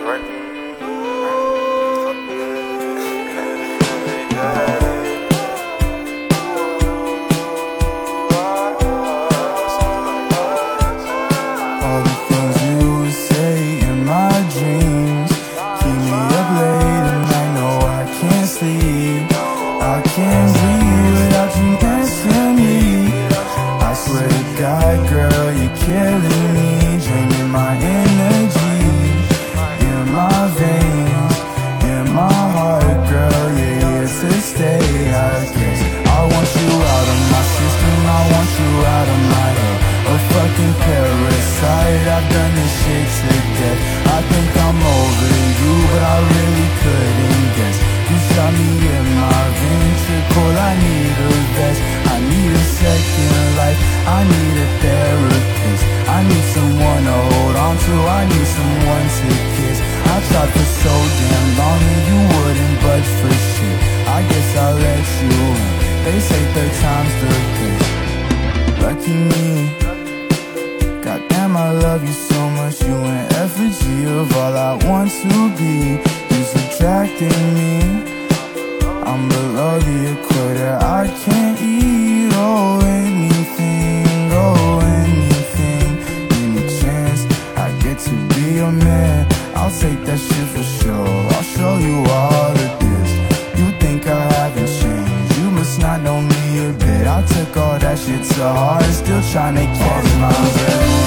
All the things you would say in my dreams keep me up late and I know I can't sleep. I can't breathe without you next to me. I swear to God, girl, you're killing me, draining my energy in my veins, in my heart, girl, you're here to stay. I guess I want you out of my system, I want you out of my head. A fucking parasite, I've done this shit to death. I think I'm over you, but I really couldn't guess. You shot me in my ventricle, I need a vest. I need a second life, I need a therapist. I need someone to hold on to, I need someone to kiss. I tried for so damn long and you wouldn't budge for shit. I guess I'll let you in, they say third time's the best. Lucky me, goddamn I love you so much. You an effigy of all I want to be. You subtracting me, I'm below the equator. I can't eat, oh anything, oh anything. Any chance I get to be a man, I'll take that shit for sure. I'll show you all of this. You think I haven't changed, you must not know me a bit. I took all that shit to heart, still trying to catch my breath.